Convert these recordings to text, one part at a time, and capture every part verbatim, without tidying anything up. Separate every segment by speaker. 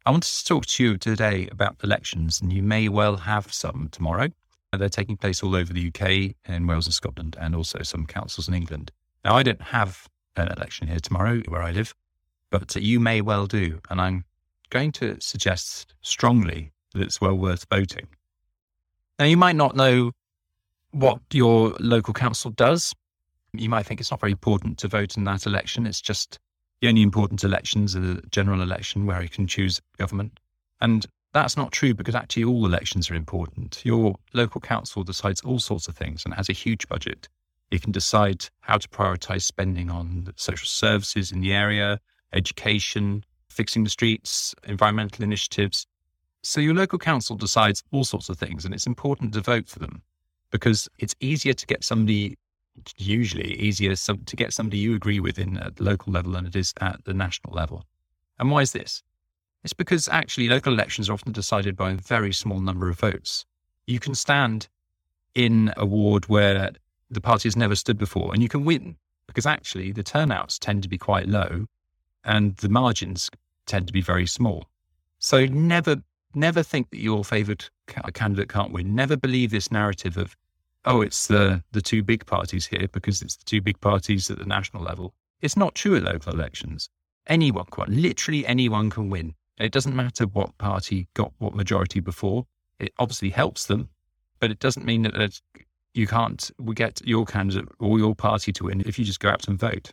Speaker 1: I wanted to talk to you today about elections, and you may well have some tomorrow. They're taking place all over the U K, in Wales and Scotland, and also some councils in England. Now, I don't have an election here tomorrow where I live, but you may well do. And I'm going to suggest strongly that it's well worth voting. Now, you might not know what your local council does. You might think it's not very important to vote in that election. It's just the only important elections are the general election where you can choose government. And that's not true, because actually all elections are important. Your local council decides all sorts of things and has a huge budget. It can decide how to prioritise spending on social services in the area, education, fixing the streets, environmental initiatives. So your local council decides all sorts of things, and it's important to vote for them because it's easier to get somebody, usually easier to get somebody you agree with in at the local level than it is at the national level. And why is this? It's because actually local elections are often decided by a very small number of votes. You can stand in a ward where the party has never stood before and you can win, because actually the turnouts tend to be quite low and the margins tend to be very small. So never, never think that your favoured candidate can't win. Never believe this narrative of, oh, it's the, the two big parties here because it's the two big parties at the national level. It's not true at local elections. Anyone can, literally anyone can win. It doesn't matter what party got what majority before. It obviously helps them, but it doesn't mean that you can't get your candidate or your party to win if you just go out and vote.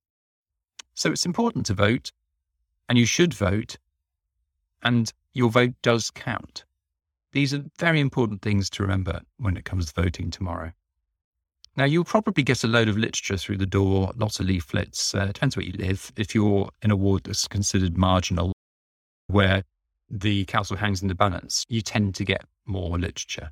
Speaker 1: So it's important to vote, and you should vote, and your vote does count. These are very important things to remember when it comes to voting tomorrow. Now, you'll probably get a load of literature through the door, lots of leaflets. Uh, depends where you live. If you're in a ward that's considered marginal, where the council hangs in the balance, you tend to get more literature.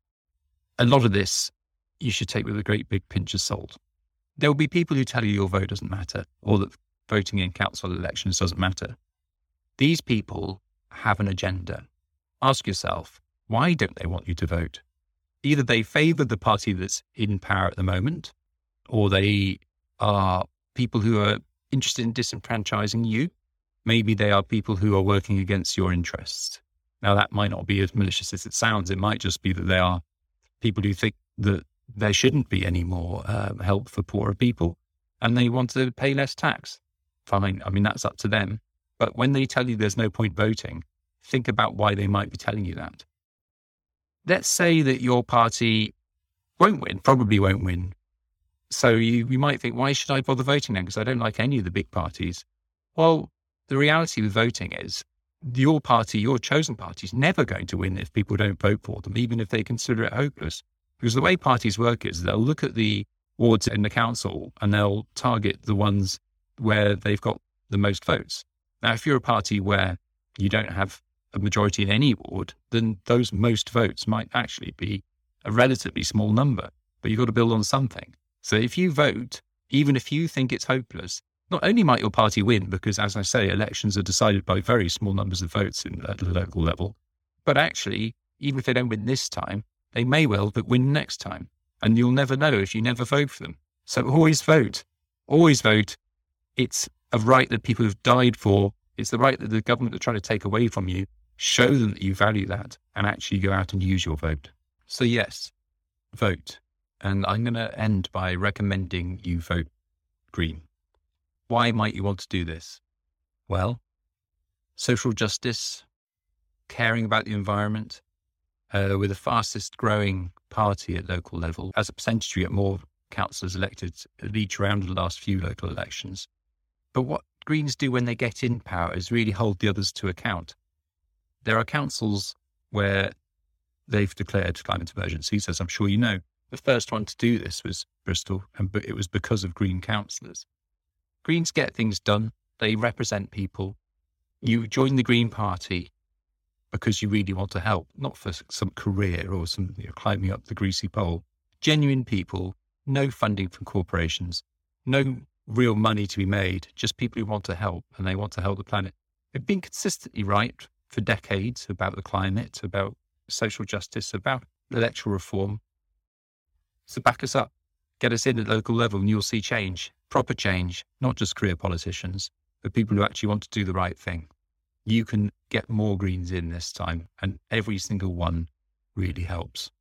Speaker 1: A lot of this you should take with a great big pinch of salt. There will be people who tell you your vote doesn't matter, or that voting in council elections doesn't matter. These people have an agenda. Ask yourself, why don't they want you to vote? Either they favour the party that's in power at the moment, or they are people who are interested in disenfranchising you. Maybe they are people who are working against your interests. Now, that might not be as malicious as it sounds. It might just be that they are people who think that there shouldn't be any more uh, help for poorer people, and they want to pay less tax. Fine. I mean, that's up to them. But when they tell you there's no point voting, think about why they might be telling you that. Let's say that your party won't win, probably won't win. So you, you might think, why should I bother voting then? Because I don't like any of the big parties. Well, the reality with voting is your party, your chosen party, is never going to win if people don't vote for them, even if they consider it hopeless. Because the way parties work is they'll look at the wards in the council and they'll target the ones where they've got the most votes. Now, if you're a party where you don't have a majority in any ward, then those most votes might actually be a relatively small number, but you've got to build on something. So if you vote, even if you think it's hopeless, not only might your party win, because as I say, elections are decided by very small numbers of votes in, at the local level, but actually, even if they don't win this time, they may well but win next time. And you'll never know if you never vote for them. So always vote. Always vote. It's a right that people have died for. It's the right that the government are trying to take away from you. Show them that you value that and actually go out and use your vote. So yes, vote. And I'm going to end by recommending you vote Green. Why might you want to do this? Well, social justice, caring about the environment. Uh, we're the fastest growing party at local level. As a percentage, we get more councillors elected at each round of the last few local elections. But what Greens do when they get in power is really hold the others to account. There are councils where they've declared climate emergencies, as I'm sure you know. The first one to do this was Bristol, and it was because of Green councillors. Greens get things done. They represent people. You join the Green Party because you really want to help, not for some career or some you know, climbing up the greasy pole. Genuine people, no funding from corporations, no real money to be made, just people who want to help, and they want to help the planet. They've been consistently right for decades about the climate, about social justice, about electoral reform. So back us up, get us in at local level, and you'll see change, proper change, not just career politicians, but people who actually want to do the right thing. you can get more Greens in this time, and every single one really helps.